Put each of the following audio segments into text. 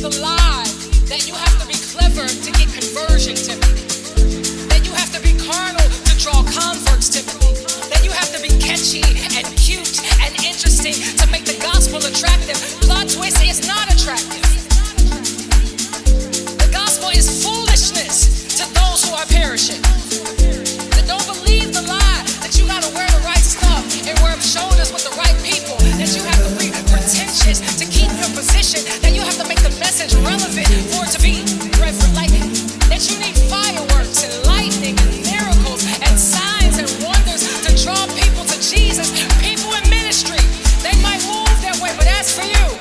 the lie that you have to be clever to get conversion, Timothy. That you have to be carnal to draw converts, Timothy. That you have to be catchy and cute and interesting to make the gospel attractive. Plot twist, it's not attractive. The gospel is foolishness to those who are perishing. That don't believe the lie that you gotta wear the right stuff and rub shoulders with the right people. That you have to be pretentious to keep your position. That you have to make the message relevant for it to be reverent. Like that you need fireworks and lightning and miracles and signs and wonders to draw people to Jesus. People in ministry, they might move that way, but as for you,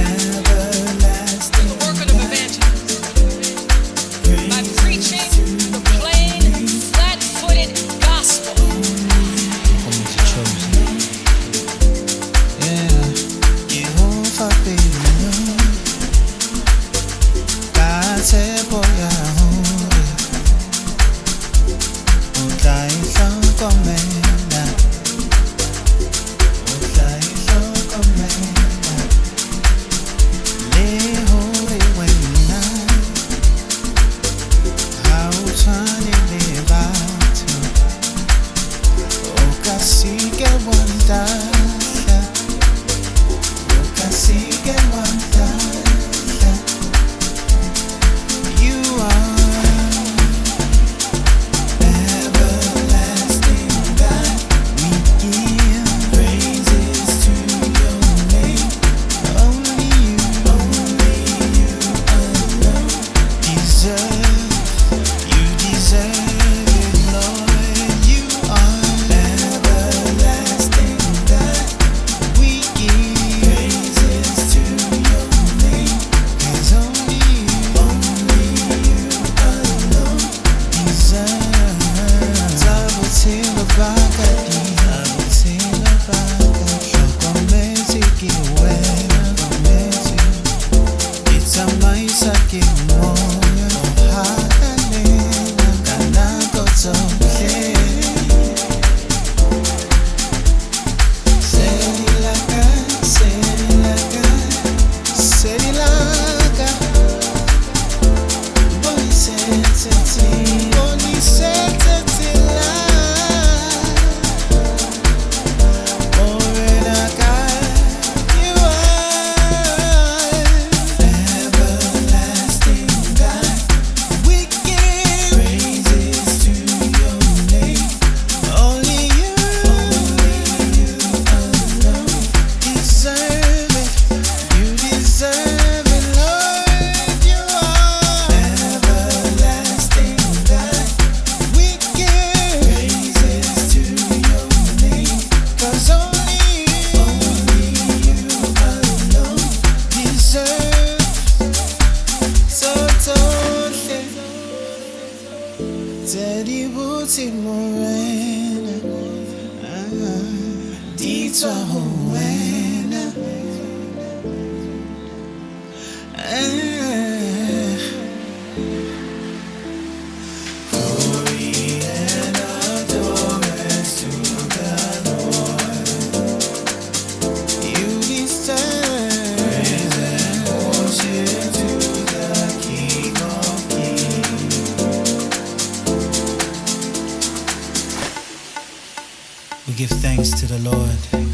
the work of evangelist, by preaching the plain, flat-footed gospel. We give thanks to the Lord.